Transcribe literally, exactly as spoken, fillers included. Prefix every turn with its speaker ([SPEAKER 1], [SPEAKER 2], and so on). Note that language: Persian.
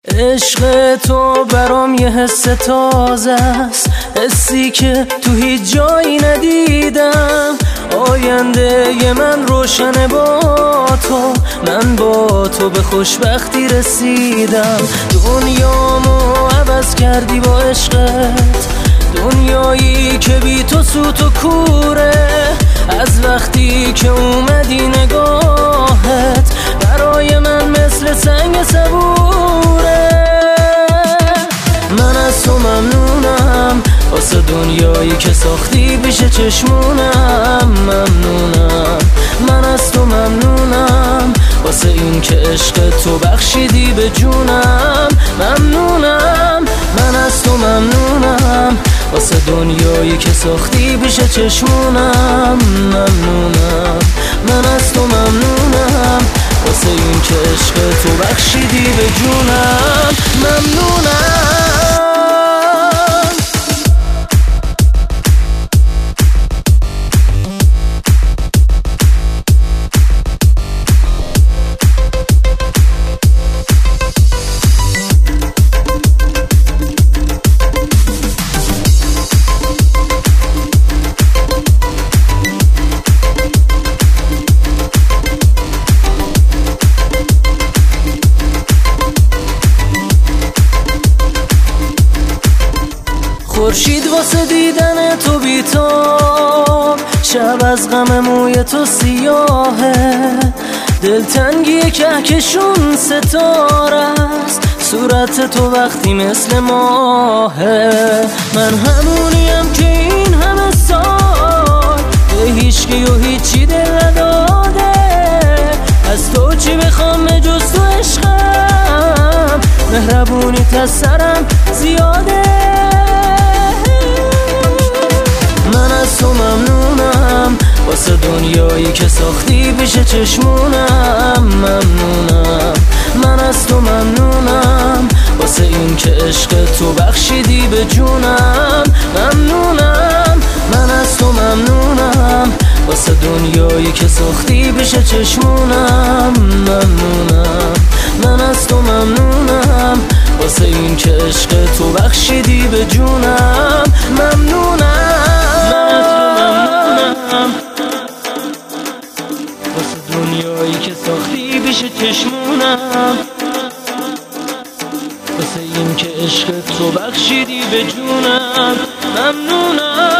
[SPEAKER 1] عشق تو برام یه حس تازه است، حسی که تو هیچ جایی ندیدم. آینده ی من روشنه با تو، من با تو به خوشبختی رسیدم. دنیامو عوض کردی با عشقت، دنیایی که بی تو سوت و کوره. از وقتی که اومدی نگاهت برای من مثل سنگ صبوره. من از تو ممنونم واسه دنیایی که ساختی پیش چشمونم. ممنونم من از تو ممنونم واسه این که عشق تو بخشیدی به جونم. ممنونم من از تو ممنونم واسه دنیایی که ساختی پیش چشمونم. ممنونم من از تو ممنونم واسه این که عشق تو بخشیدی به جونم. ممنونم. خورشید واسه دیدن تو بیتاب، شب از غم موی تو سیاهه. دلتنگی کهکشون ستاره است، صورت تو وقتی مثل ماهه. من همونیم که این همه سال به هیچکی و هیچی دل نداده. از تو چی بخوام جز تو عشقم، مهربونیت از سرم زیاده. من از تو ممنونم واسه دنیایی که ساختی پیش چشمونم. ممنونم من از تو ممنونم واسه این که عشق تو بخشیدی به جونم. ممنونم من از تو ممنونم واسه دنیایی که ساختی پیش چشمونم. ممنونم من از تو ممنونم واسه این که عشق تو بخشیدی به جونم. ممنونم واسه دنیایی که ساختی پیش چشمونم، واسه این که عشق تو بخشیدی به جونم. ممنونم.